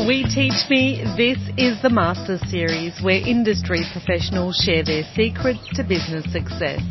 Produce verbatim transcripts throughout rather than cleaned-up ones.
We Teach Me, this is the Master Series where industry professionals share their secrets to business success.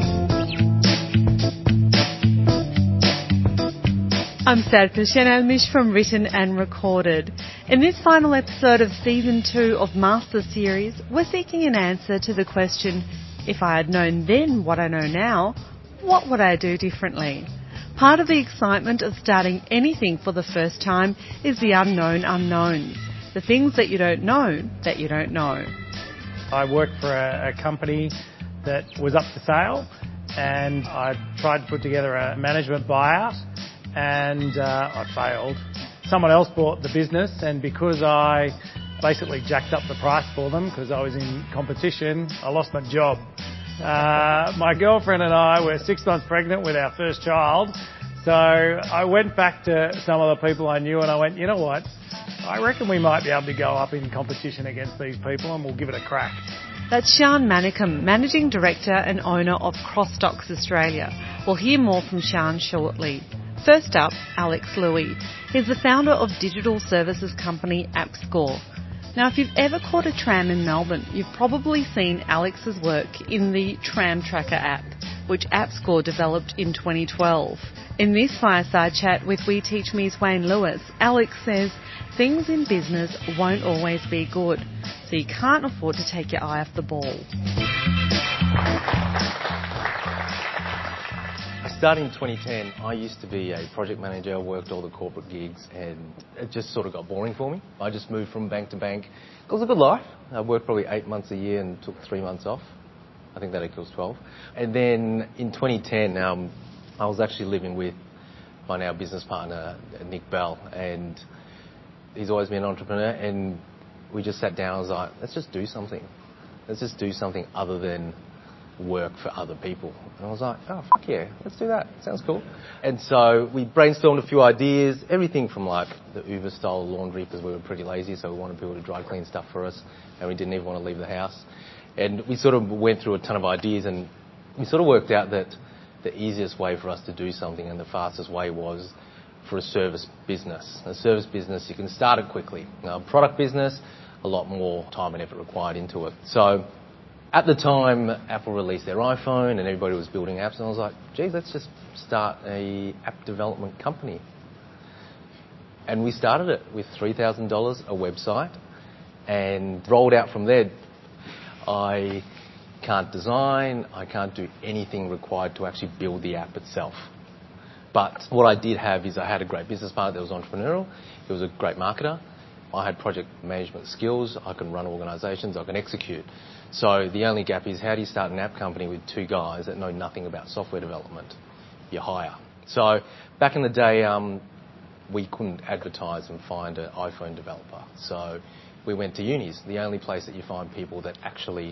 I'm Sadka Shenalmish from Written and Recorded. In this final episode of Season two of Master Series, we're seeking an answer to the question, if I had known then what I know now, what would I do differently? Part of the excitement of starting anything for the first time is the unknown unknowns, the things that you don't know that you don't know. I worked for a, a company that was up for sale, and I tried to put together a management buyout, and uh, I failed. Someone else bought the business, and because I basically jacked up the price for them because I was in competition, I lost my job. Uh, my girlfriend and I were six months pregnant with our first child, so I went back to some of the people I knew and I went, you know what, I reckon we might be able to go up in competition against these people and we'll give it a crack. That's Sian Manicum, Managing Director and owner of Crossdocs Australia. We'll hear more from Sian shortly. First up, Alex Louie. He's the founder of digital services company AppScore. Now, if you've ever caught a tram in Melbourne, you've probably seen Alex's work in the Tram Tracker app, which AppScore developed in twenty twelve. In this fireside chat with We Teach Me's Wayne Lewis, Alex says things in business won't always be good, so you can't afford to take your eye off the ball. I started in twenty ten. I used to be a project manager, worked all the corporate gigs, and it just sort of got boring for me. I just moved from bank to bank. It was a good life. I worked probably eight months a year and took three months off. I think that equals twelve. And then in twenty ten, um, I was actually living with my now business partner, Nick Bell, and he's always been an entrepreneur, and we just sat down and was like, let's just do something. Let's just do something other than work for other people. And I was like, oh, fuck yeah, let's do that. Sounds cool. And so we brainstormed a few ideas, everything from like the Uber-style laundry, because we were pretty lazy, so we wanted people to dry clean stuff for us, and we didn't even want to leave the house. And we sort of went through a ton of ideas, and we sort of worked out that the easiest way for us to do something and the fastest way was for a service business. A service business, you can start it quickly. A product business, a lot more time and effort required into it. So at the time, Apple released their iPhone and everybody was building apps, and I was like, geez, let's just start a app development company. And we started it with three thousand dollars, a website, and rolled out from there. I can't design, I can't do anything required to actually build the app itself. But what I did have is I had a great business partner that was entrepreneurial, he was a great marketer, I had project management skills, I can run organisations, I can execute. So the only gap is, how do you start an app company with two guys that know nothing about software development? You hire. So back in the day, um, we couldn't advertise and find an iPhone developer. So we went to unis, the only place that you find people that actually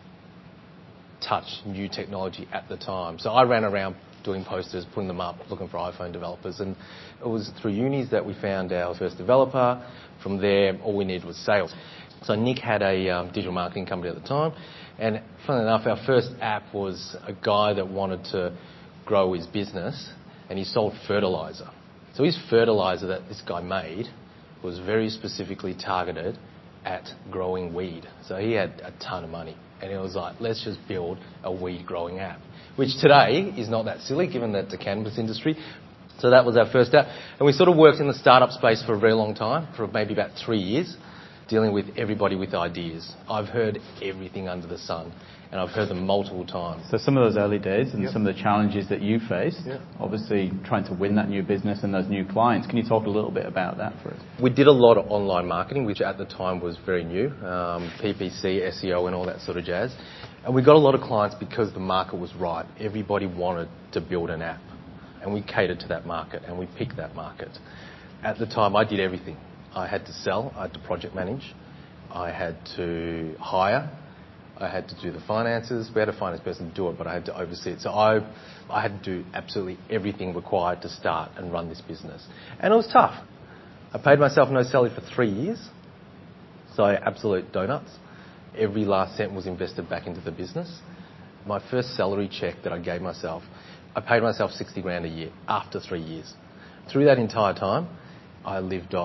touch new technology at the time. So I ran around doing posters, putting them up, looking for iPhone developers, and it was through unis that we found our first developer. From there, all we needed was sales. So Nick had a um, digital marketing company at the time, and funnily enough, our first app was a guy that wanted to grow his business, and he sold fertiliser. So his fertiliser that this guy made was very specifically targeted at growing weed. So he had a ton of money, and he was like, let's just build a weed growing app, which today is not that silly given that it's a cannabis industry. So that was our first app, and we sort of worked in the startup space for a very long time, for maybe about three years, dealing with everybody with ideas. I've heard everything under the sun, and I've heard them multiple times. So some of those early days and yep. some of the challenges that you faced, yep. obviously trying to win that new business and those new clients. Can you talk a little bit about that for us? We did a lot of online marketing, which at the time was very new, um, P P C, S E O and all that sort of jazz. And we got a lot of clients because the market was right. Everybody wanted to build an app, and we catered to that market, and we picked that market. At the time, I did everything. I had to sell, I had to project manage, I had to hire, I had to do the finances. We had a finance person do it, but I had to oversee it. So I, I had to do absolutely everything required to start and run this business. And it was tough. I paid myself no salary for three years. So absolute donuts. Every last cent was invested back into the business. My first salary check that I gave myself, I paid myself sixty grand a year after three years. Through that entire time, I lived off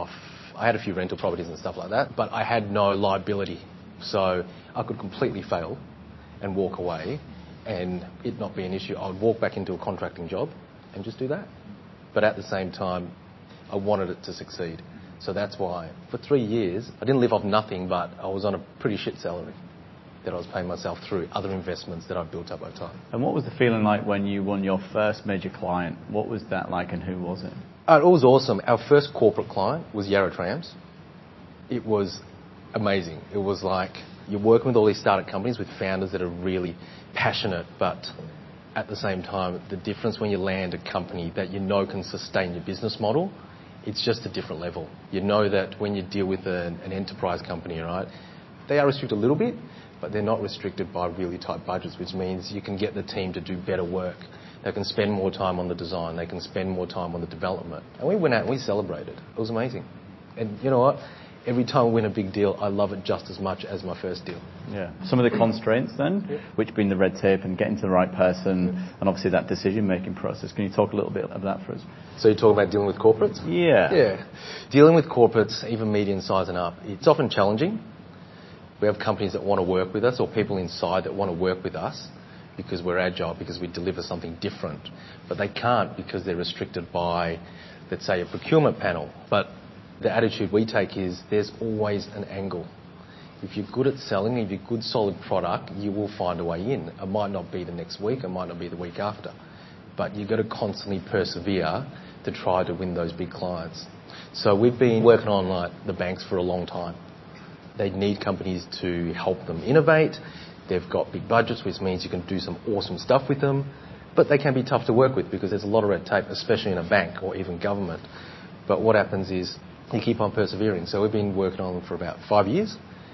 I had a few rental properties and stuff like that, but I had no liability. So I could completely fail and walk away and it not be an issue. I would walk back into a contracting job and just do that. But at the same time, I wanted it to succeed. So that's why for three years, I didn't live off nothing, but I was on a pretty shit salary that I was paying myself through other investments that I've built up over time. And what was the feeling like when you won your first major client? What was that like and who was it? Uh, it was awesome. Our first corporate client was Yarra Trams. It was amazing. It was like you're working with all these startup companies with founders that are really passionate, but at the same time, the difference when you land a company that you know can sustain your business model, it's just a different level. You know that when you deal with an, an enterprise company, right, they are restricted a little bit, but they're not restricted by really tight budgets, which means you can get the team to do better work. They can spend more time on the design. They can spend more time on the development. And we went out and we celebrated. It was amazing. And you know what? Every time we win a big deal, I love it just as much as my first deal. Yeah. Some of the constraints then, yeah. which being the red tape and getting to the right person, yeah. and obviously that decision-making process. Can you talk a little bit about that for us? So you're talking about dealing with corporates? Yeah. Yeah. Dealing with corporates, even medium size and up, it's often challenging. We have companies that want to work with us or people inside that want to work with us because we're agile, because we deliver something different. But they can't because they're restricted by, let's say, a procurement panel. But the attitude we take is there's always an angle. If you're good at selling, if you're a good solid product, you will find a way in. It might not be the next week, it might not be the week after. But you've got to constantly persevere to try to win those big clients. So we've been working on like the banks for a long time. They need companies to help them innovate. They've got big budgets, which means you can do some awesome stuff with them. But they can be tough to work with because there's a lot of red tape, especially in a bank or even government. But what happens is you keep on persevering. So we've been working on them for about five years.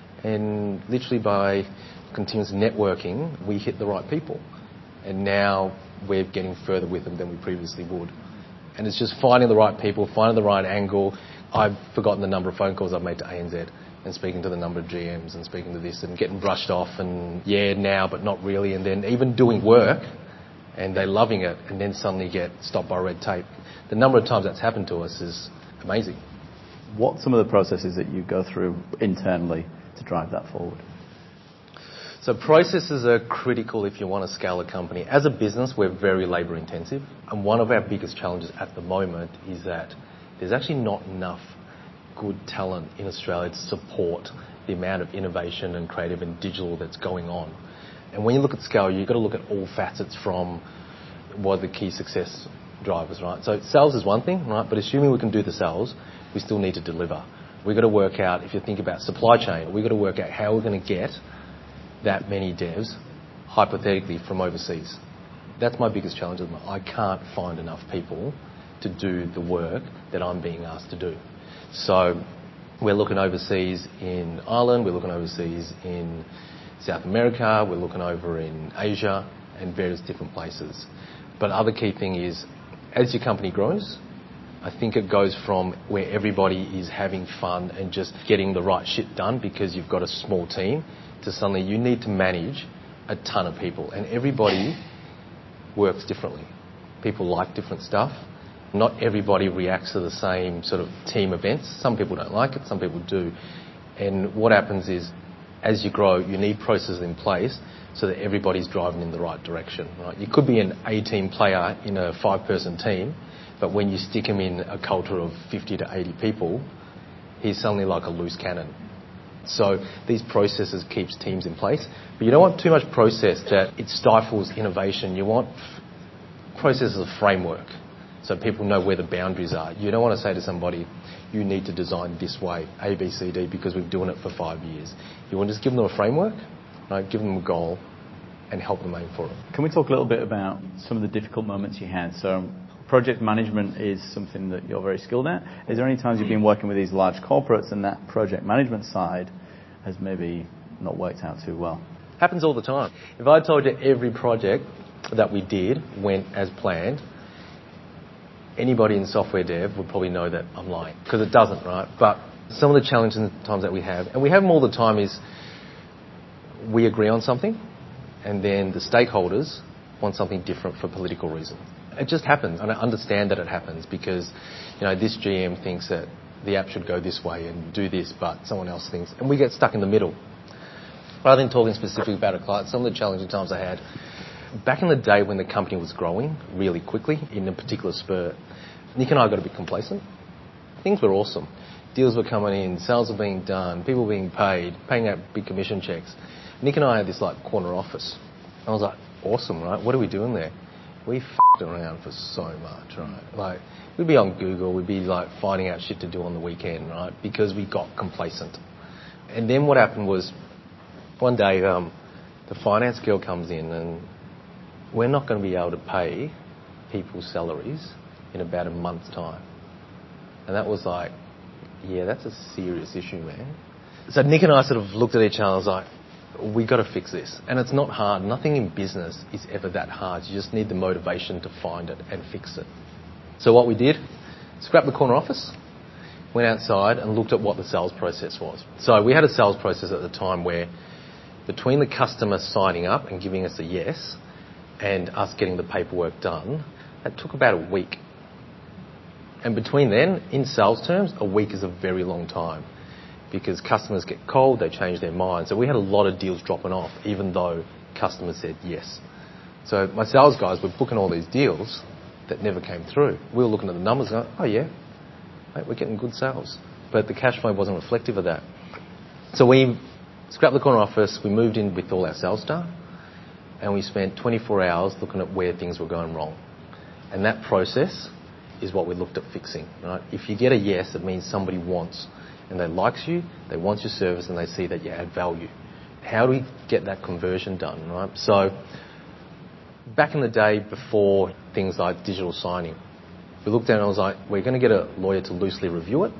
And literally by continuous networking, we hit the right people. And now we're getting further with them than we previously would. And it's just finding the right people, finding the right angle. I've forgotten the number of phone calls I've made to A N Z and speaking to the number of G Ms and speaking to this and getting brushed off and yeah, now, but not really. And then even doing work and they're loving it and then suddenly get stopped by red tape. The number of times that's happened to us is amazing. What some of the processes that you go through internally to drive that forward? So processes are critical if you want to scale a company. As a business, we're very labour intensive. And one of our biggest challenges at the moment is that there's actually not enough good talent in Australia to support the amount of innovation and creative and digital that's going on. And when you look at scale, you've got to look at all facets from what are the key success drivers, right? So sales is one thing, right? But assuming we can do the sales, we still need to deliver. We've got to work out, if you think about supply chain, we've got to work out how we're going to get that many devs, hypothetically, from overseas. That's my biggest challenge at the moment. I can't find enough people to do the work that I'm being asked to do. So we're looking overseas in Ireland, we're looking overseas in South America, we're looking over in Asia and various different places. But the other key thing is, as your company grows, I think it goes from where everybody is having fun and just getting the right shit done because you've got a small team to suddenly you need to manage a ton of people. And everybody works differently. People like different stuff. Not everybody reacts to the same sort of team events. Some people don't like it, some people do. And what happens is, as you grow, you need processes in place so that everybody's driving in the right direction. Right? You could be an A-team player in a five-person team, but when you stick him in a culture of fifty to eighty people, he's suddenly like a loose cannon. So these processes keeps teams in place. But you don't want too much process that it stifles innovation. You want processes of framework so people know where the boundaries are. You don't want to say to somebody, you need to design this way, A, B, C, D, because we've been doing it for five years. You want to just give them a framework, right? Give them a goal and help them aim for it. Can we talk a little bit about some of the difficult moments you had? So project management is something that you're very skilled at. Is there any times you've been working with these large corporates and that project management side has maybe not worked out too well? Happens all the time. If I told you every project that we did went as planned, anybody in software dev would probably know that I'm lying, because it doesn't, right? But some of the challenges and times that we have, and we have them all the time, is we agree on something and then the stakeholders want something different for political reasons. It just happens, and I understand that it happens because, you know, this G M thinks that the app should go this way and do this, but someone else thinks, and we get stuck in the middle. Rather than talking specifically about a client, some of the challenging times I had, back in the day when the company was growing really quickly in a particular spurt, Nick and I got a bit complacent. Things were awesome. Deals were coming in, sales were being done, people were being paid, paying out big commission checks. Nick and I had this like corner office. I was like, awesome, right? What are we doing there? We f***ed around for so much, right? Like, we'd be on Google, we'd be like finding out shit to do on the weekend, right? Because we got complacent. And then what happened was, one day, um, the finance girl comes in and we're not going to be able to pay people's salaries in about a month's time. And that was like, yeah, that's a serious issue, man. So Nick and I sort of looked at each other and was like, we got to fix this. And it's not hard. Nothing in business is ever that hard. You just need the motivation to find it and fix it. So what we did, scrapped the corner office, went outside and looked at what the sales process was. So we had a sales process at the time where between the customer signing up and giving us a yes and us getting the paperwork done, that took about a week. And between then, in sales terms, a week is a very long time because customers get cold, they change their mind. So we had a lot of deals dropping off, even though customers said yes. So my sales guys were booking all these deals that never came through. We were looking at the numbers and going, oh yeah, mate, we're getting good sales. But the cash flow wasn't reflective of that. So we scrapped the corner office, we moved in with all our sales staff, and we spent twenty-four hours looking at where things were going wrong. And that process is what we looked at fixing, right? If you get a yes, it means somebody wants, and they likes you, they want your service, and they see that you add value. How do we get that conversion done, right? So back in the day before things like digital signing, we looked at it and I was like, we're going to get a lawyer to loosely review it.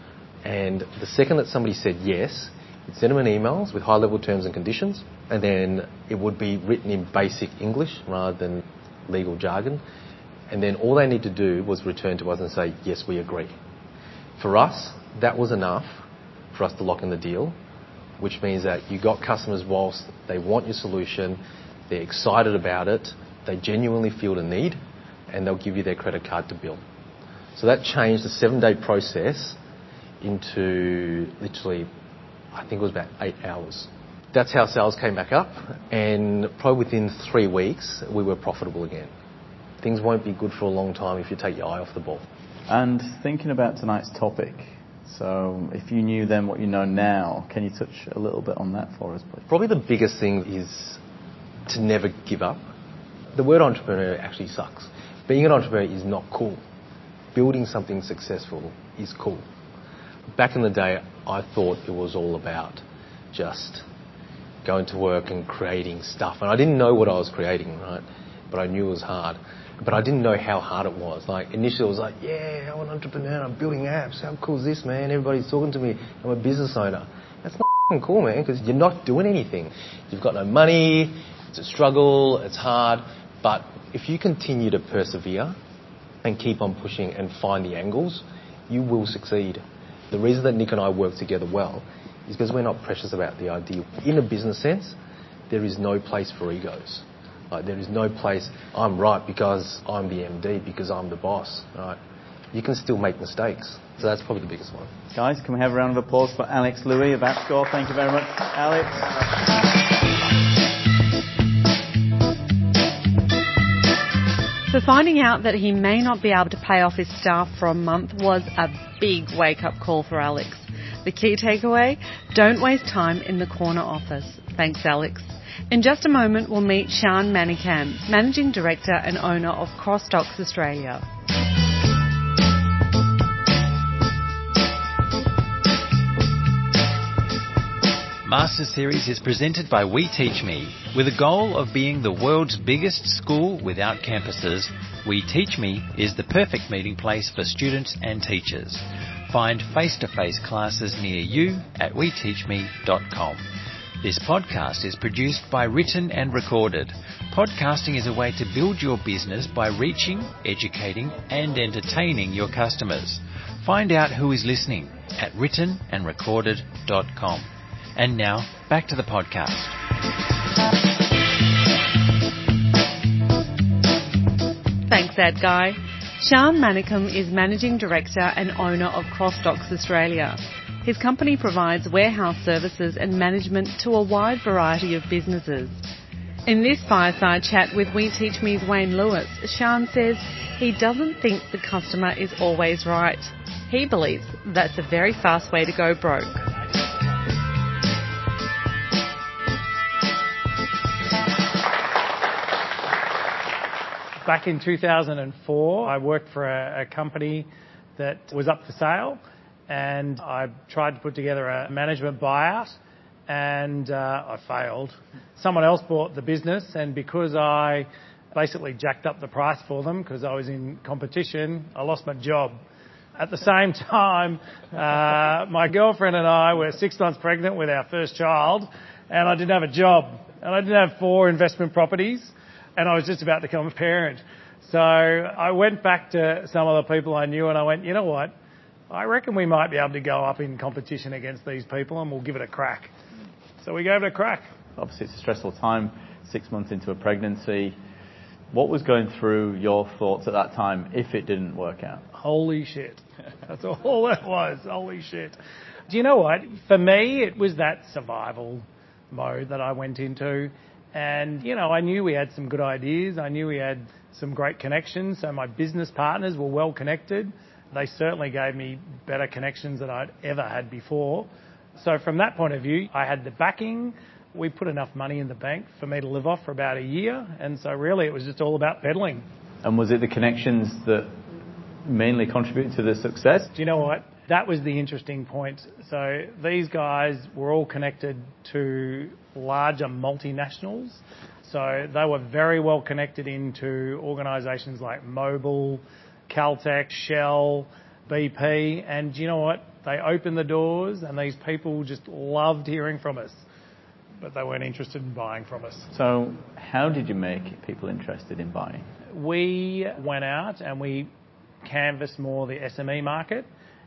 And the second that somebody said yes, you'd send them an email with high-level terms and conditions, and then it would be written in basic English rather than legal jargon. And then all they need to do was return to us and say, yes, we agree. For us, that was enough for us to lock in the deal, which means that you got customers whilst they want your solution, they're excited about it, they genuinely feel the need, and they'll give you their credit card to bill. So that changed the seven-day process into literally, I think it was about eight hours. That's how sales came back up, and probably within three weeks, we were profitable again. Things won't be good for a long time if you take your eye off the ball. And thinking about tonight's topic, so if you knew then what you know now, can you touch a little bit on that for us, please? Probably the biggest thing is to never give up. The word entrepreneur actually sucks. Being an entrepreneur is not cool. Building something successful is cool. Back in the day, I thought it was all about just going to work and creating stuff. And I didn't know what I was creating, right? But I knew it was hard. But I didn't know how hard it was. Like, initially it was like, yeah, I'm an entrepreneur, I'm building apps. How cool is this, man? Everybody's talking to me. I'm a business owner. That's not f***ing cool, man, because you're not doing anything. You've got no money, it's a struggle, it's hard. But if you continue to persevere and keep on pushing and find the angles, you will succeed. The reason that Nick and I work together well is because we're not precious about the idea. In a business sense, there is no place for egos. Like, there is no place, I'm right because I'm the M D, because I'm the boss, right? You can still make mistakes. So that's probably the biggest one. Guys, can we have a round of applause for Alex Louis of AppScore? Thank you very much, Alex. So finding out that he may not be able to pay off his staff for a month was a big wake-up call for Alex. The key takeaway? Don't waste time in the corner office. Thanks, Alex. In just a moment, we'll meet Sian Manikam, Managing Director and owner of CrossDocs Australia. Master Series is presented by We Teach Me. With a goal of being the world's biggest school without campuses, We Teach Me is the perfect meeting place for students and teachers. Find face-to-face classes near you at we teach me dot com. This podcast is produced by Written and Recorded. Podcasting is a way to build your business by reaching, educating and entertaining your customers. Find out who is listening at written and recorded dot com. And now, back to the podcast. Thanks, Ed Guy. Sean Manicum is Managing Director and owner of CrossDocs Australia. His company provides warehouse services and management to a wide variety of businesses. In this fireside chat with We Teach Me's Wayne Lewis, Sean says he doesn't think the customer is always right. He believes that's a very fast way to go broke. Back in two thousand four, I worked for a, a company that was up for sale, and I tried to put together a management buyout, and uh, I failed. Someone else bought the business, and because I basically jacked up the price for them because I was in competition, I lost my job. At the same time, uh, my girlfriend and I were six months pregnant with our first child, and I didn't have a job, and I didn't have four investment properties, and I was just about to become a parent. So I went back to some of the people I knew and I went, you know what, I reckon we might be able to go up in competition against these people and we'll give it a crack. So we gave it a crack. Obviously it's a stressful time, six months into a pregnancy. What was going through your thoughts at that time if it didn't work out? Holy shit. That's all it was. Holy shit. Do you know what? For me, it was that survival mode that I went into. And, you know, I knew we had some good ideas. I knew we had some great connections. So my business partners were well connected. They certainly gave me better connections than I'd ever had before. So from that point of view, I had the backing. We put enough money in the bank for me to live off for about a year. And so really it was just all about peddling. And was it the connections that mainly contributed to the success? Do you know what? That was the interesting point. So these guys were all connected to larger multinationals. So they were very well connected into organisations like Mobil, Caltech, Shell, B P. And do you know what? They opened the doors and these people just loved hearing from us, but they weren't interested in buying from us. So how did you make people interested in buying? We went out and we canvassed more the S M E market,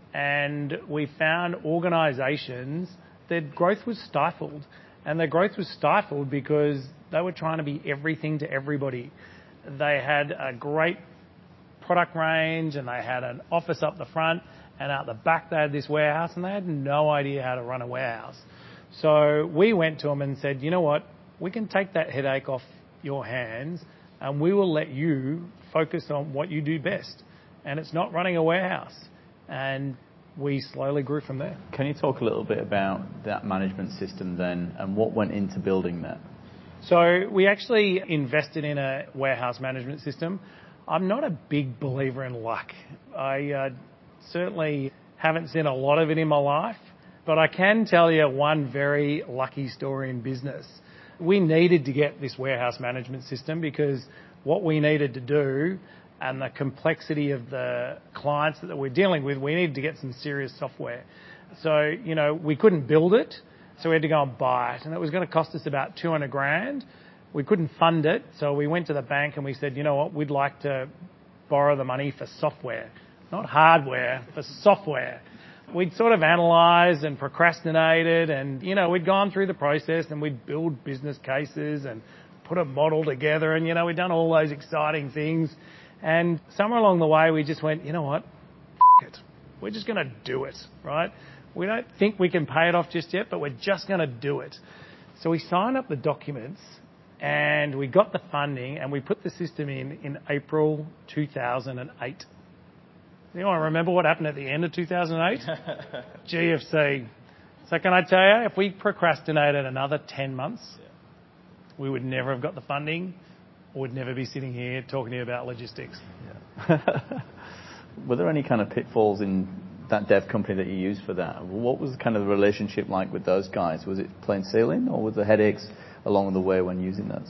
and we found organisations, their growth was stifled. And their growth was stifled because they were trying to be everything to everybody. They had a great product range and they had an office up the front, and out the back they had this warehouse, and they had no idea how to run a warehouse. So we went to them and said, you know what, we can take that headache off your hands and we will let you focus on what you do best. And it's not running a warehouse. And we slowly grew from there. Can you talk a little bit about that management system then and what went into building that? So we actually invested in a warehouse management system. I'm not a big believer in luck. I uh, certainly haven't seen a lot of it in my life, but I can tell you one very lucky story in business. We needed to get this warehouse management system because what we needed to do and the complexity of the clients that we're dealing with, we needed to get some serious software. So, you know, we couldn't build it, so we had to go and buy it. And it was going to cost us about two hundred grand. We couldn't fund it, so we went to the bank and we said, you know what, we'd like to borrow the money for software. Not hardware, for software. We'd sort of analysed and procrastinated and, you know, we'd gone through the process and we'd build business cases and put a model together and, you know, we'd done all those exciting things. And somewhere along the way, we just went, you know what, F- it. We're just going to do it, right? We don't think we can pay it off just yet, but we're just going to do it. So we signed up the documents and we got the funding and we put the system in in April two thousand eight. Anyone remember what happened at the end of two thousand eight? G F C. So can I tell you, if we procrastinated another ten months, yeah. we would never have got the funding. Would never be sitting here talking to you about logistics. Yeah. Were there any kind of pitfalls in that dev company that you used for that? What was kind of the relationship like with those guys? Was it plain sailing, or were there headaches along the way when using those?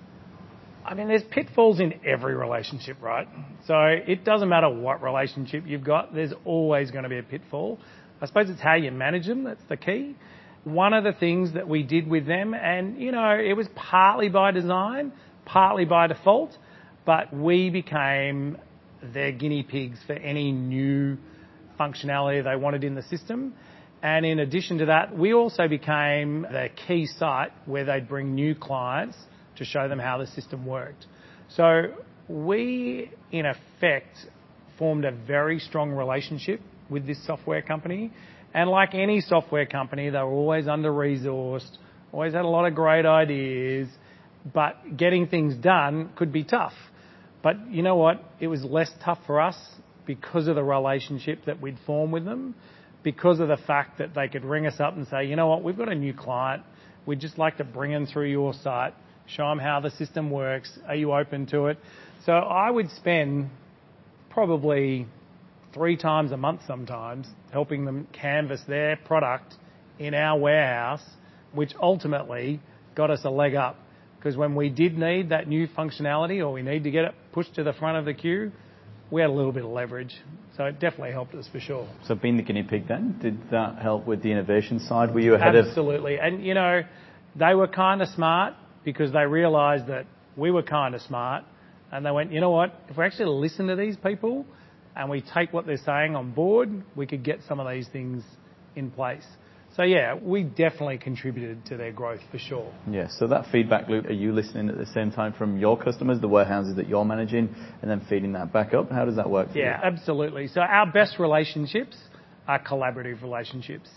I mean, there's pitfalls in every relationship, right? So it doesn't matter what relationship you've got, there's always going to be a pitfall. I suppose it's how you manage them, that's the key. One of the things that we did with them, and, you know, it was partly by design, partly by default, but we became their guinea pigs for any new functionality they wanted in the system. And in addition to that, we also became the key site where they'd bring new clients to show them how the system worked. So we, in effect, formed a very strong relationship with this software company. And like any software company, they were always under-resourced, always had a lot of great ideas, but getting things done could be tough. But you know what? It was less tough for us because of the relationship that we'd formed with them, because of the fact that they could ring us up and say, you know what, we've got a new client. We'd just like to bring them through your site, show them how the system works. Are you open to it? So I would spend probably three times a month sometimes helping them canvas their product in our warehouse, which ultimately got us a leg up. Because when we did need that new functionality or we need to get it pushed to the front of the queue, we had a little bit of leverage. So it definitely helped us for sure. So being the guinea pig then, did that help with the innovation side? Were you ahead Absolutely. of... Absolutely. And, you know, they were kind of smart because they realised that we were kind of smart. And they went, you know what, if we actually listen to these people and we take what they're saying on board, we could get some of these things in place. So, yeah, we definitely contributed to their growth for sure. Yeah, so that feedback loop, are you listening at the same time from your customers, the warehouses that you're managing, and then feeding that back up? How does that work for yeah, you? Absolutely. So our best relationships are collaborative relationships.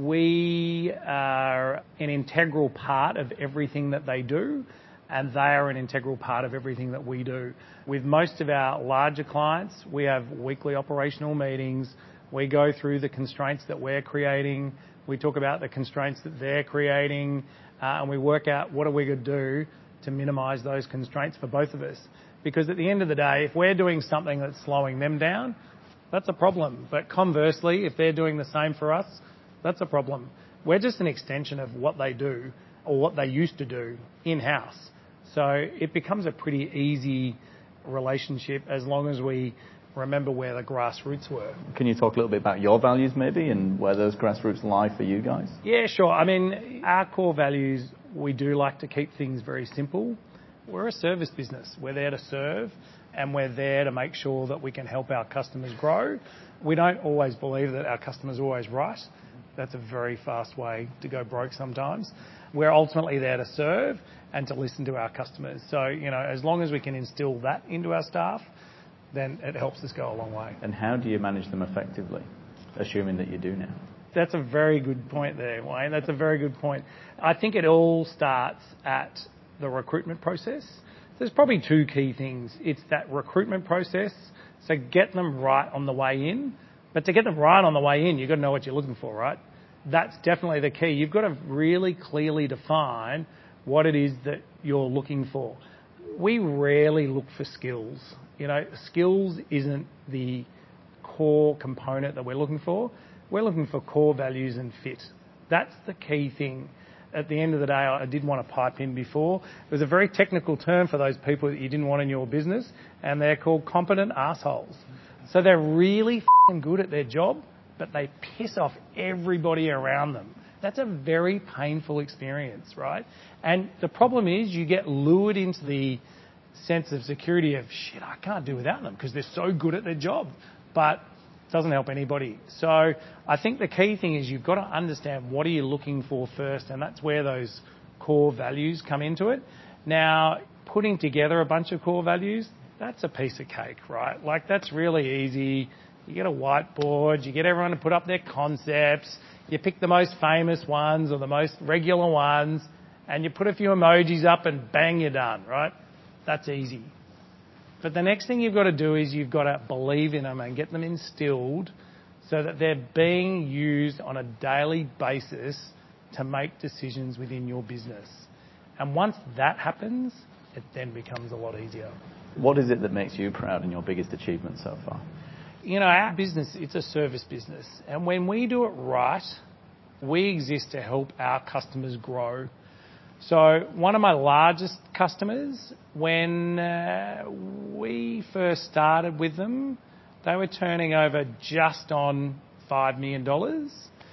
We are an integral part of everything that they do, and they are an integral part of everything that we do. With most of our larger clients, we have weekly operational meetings. We go through the constraints that we're creating. We talk about the constraints that they're creating, uh, and we work out what are we going to do to minimise those constraints for both of us. Because at the end of the day, if we're doing something that's slowing them down, that's a problem. But conversely, if they're doing the same for us, that's a problem. We're just an extension of what they do or what they used to do in-house. So it becomes a pretty easy relationship as long as we remember where the grassroots were. Can you talk a little bit about your values maybe and where those grassroots lie for you guys? Yeah, sure. I mean, our core values, we do like to keep things very simple. We're a service business. We're there to serve and we're there to make sure that we can help our customers grow. We don't always believe that our customers are always right. That's a very fast way to go broke sometimes. We're ultimately there to serve and to listen to our customers. So, you know, as long as we can instill that into our staff, then it helps us go a long way. And how do you manage them effectively, assuming that you do now? That's a very good point there, Wayne. That's a very good point. I think it all starts at the recruitment process. There's probably two key things. It's that recruitment process, so get them right on the way in. But to get them right on the way in, you've got to know what you're looking for, right? That's definitely the key. You've got to really clearly define what it is that you're looking for. We rarely look for skills. You know, skills isn't the core component that we're looking for. We're looking for core values and fit. That's the key thing. At the end of the day, I did want to pipe in before. It was a very technical term for those people that you didn't want in your business, and they're called competent assholes. So they're really f***ing good at their job, but they piss off everybody around them. That's a very painful experience, right? And the problem is you get lured into the sense of security of, shit, I can't do without them because they're so good at their job. But it doesn't help anybody. So I think the key thing is you've got to understand what are you looking for first, and that's where those core values come into it. Now, putting together a bunch of core values, that's a piece of cake, right? Like, that's really easy. You get a whiteboard, you get everyone to put up their concepts, you pick the most famous ones or the most regular ones, and you put a few emojis up and bang, you're done, right? That's easy. But the next thing you've got to do is you've got to believe in them and get them instilled so that they're being used on a daily basis to make decisions within your business. And once that happens, it then becomes a lot easier. What is it that makes you proud and your biggest achievement so far? You know, our business, it's a service business. And when we do it right, we exist to help our customers grow. So one of my largest customers, when uh, we first started with them, they were turning over just on five million dollars.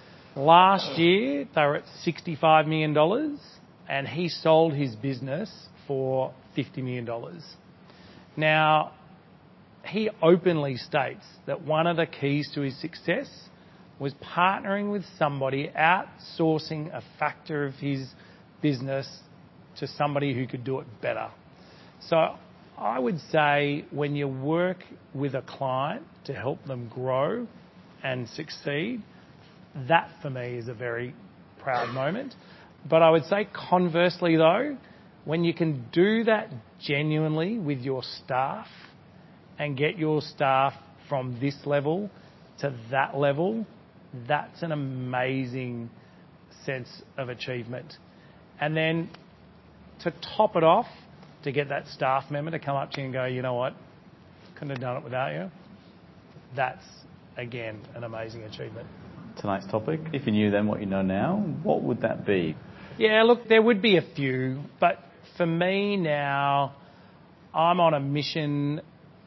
Last year, they were at sixty-five million dollars, and he sold his business for fifty million dollars. Now, he openly states that one of the keys to his success was partnering with somebody, outsourcing a factor of his business to somebody who could do it better. So I would say when you work with a client to help them grow and succeed, that for me is a very proud moment. But I would say conversely though, when you can do that genuinely with your staff and get your staff from this level to that level, that's an amazing sense of achievement. And then to top it off, to get that staff member to come up to you and go, you know what, couldn't have done it without you, that's, again, an amazing achievement. Tonight's topic, if you knew then what you know now, what would that be? Yeah, look, there would be a few, but for me now, I'm on a mission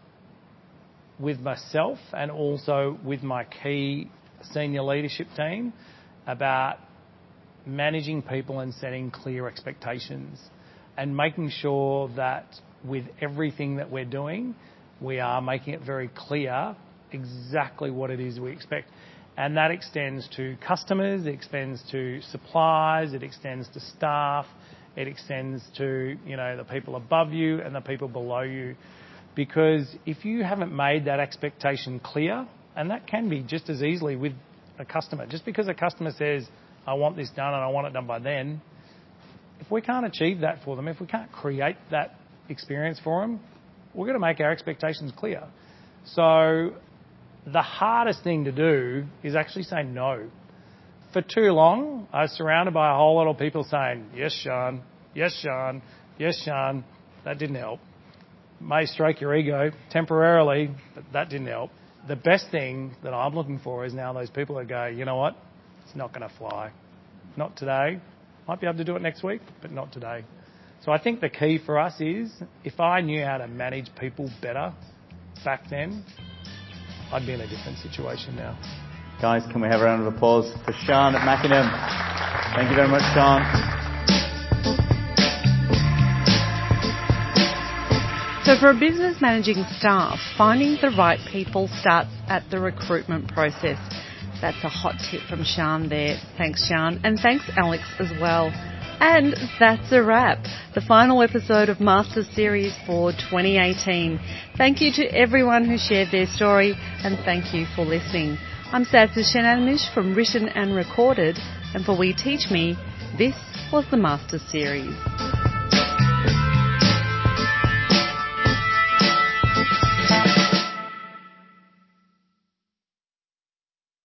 with myself and also with my key senior leadership team about managing people and setting clear expectations and making sure that with everything that we're doing, we are making it very clear exactly what it is we expect. And that extends to customers, it extends to suppliers, it extends to staff, it extends to, you know, the people above you and the people below you. Because if you haven't made that expectation clear, and that can be just as easily with a customer, just because a customer says, I want this done and I want it done by then, if we can't achieve that for them, if we can't create that experience for them, we're going to make our expectations clear. So the hardest thing to do is actually say no. For too long, I was surrounded by a whole lot of people saying, yes, Sean, yes, Sean, yes, Sean. That didn't help. May stroke your ego temporarily, but that didn't help. The best thing that I'm looking for is now those people that go, you know what, it's not going to fly. Not today. Might be able to do it next week, but not today. So I think the key for us is, if I knew how to manage people better back then, I'd be in a different situation now. Guys, can we have a round of applause for Sean at Mackinnon? Thank you very much, Sean. So for a business managing staff, finding the right people starts at the recruitment process. That's a hot tip from Sean there. Thanks, Sean. And thanks, Alex, as well. And that's a wrap. The final episode of Masters Series for twenty eighteen. Thank you to everyone who shared their story, and thank you for listening. I'm Sazza Shenanimish from Written and Recorded, and for We Teach Me, this was the Masters Series.